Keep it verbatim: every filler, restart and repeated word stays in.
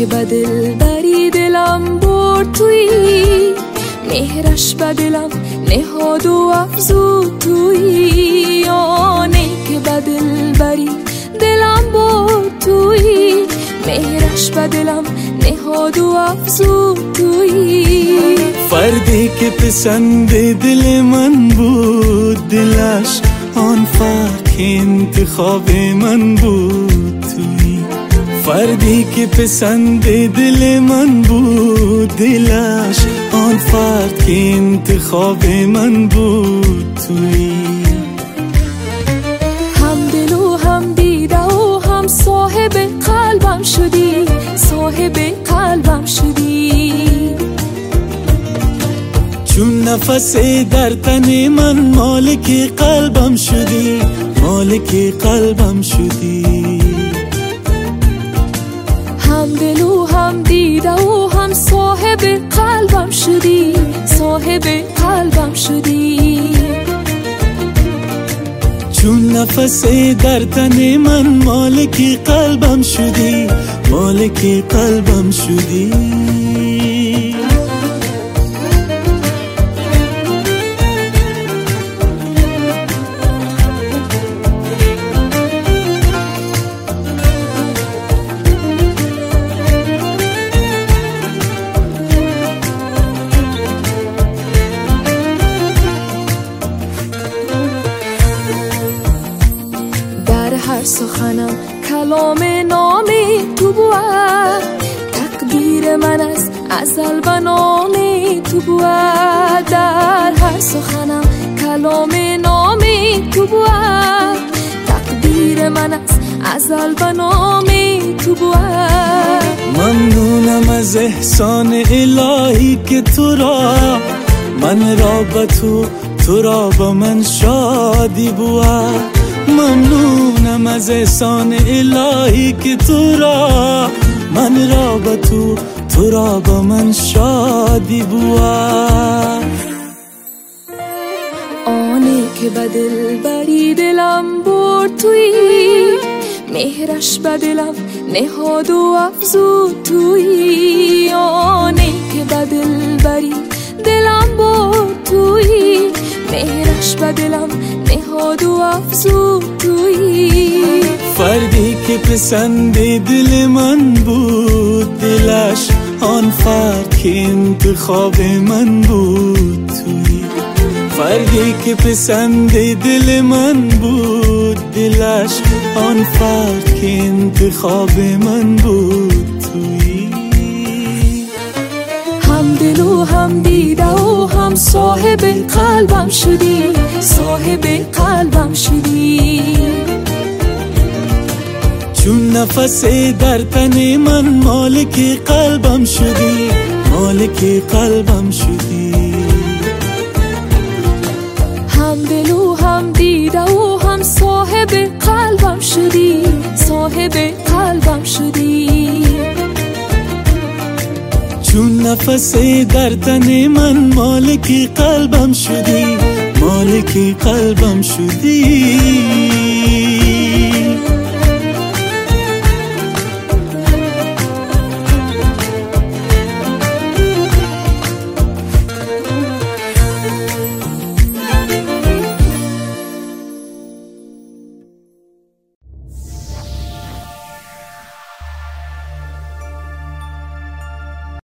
که به دل بری دلم برد تویی، مهرش به دلم نهاد و افزود تویی. آنی که به دل بری دلم برد تویی، مهرش به دلم نهاد و افزود تویی. فردی که پسند دل من بود، دلش آن فرد که انتخاب من بود تویی. فردی که پسند دل من بود، دلش آن فرد که انتخاب من بود تویی. هم دل و هم دیده و هم صاحب قلبم شدی، صاحب قلبم شدی. چون نفس در تن من مالک قلبم شدی، مالک قلبم شدی. هم دل و هم دیده و هم صاحب قلبم شدی، صاحب قلبم شدی. چون نفس در تن من مالک قلبم شدی، مالک قلبم شدی. هر سخنم کلام نام تو بود، تقدیر من از ازل به نام تو بود. در هر سخنم کلام نام تو بود، تقدیر من از ازل به نام تو بود. ممنونم از احسان الهی که تو را من را به تو، تو را با من شادی بود. ممنونم از احسان الهی که تو را من را با تو، تو را با من شادی بود. آنی که به دل بری دلم برد تویی، مهرش به دلم نهاد و افزود تویی. آنی که به دل بری دلم برد تویی، مهرش به دلم نهاد و افزود تویی. فردی که پسند دل من بود، دلش آن فرد که انتخاب من بود تویی. فردی که پسند دل من بود، دلش آن فرد که انتخاب من بود تویی. هم دل و هم دیده و هم صاحب قلبم شدی، صاحب قلبم شدی. چون نفس در تن من مالک قلبم شدی، مالک قلبم شدی. هم دل و هم دیده و هم صاحب قلبم شدی، صاحب قلبم شدی. چون نفس در تن من مالک قلبم شدی، مالک قلبم شدی.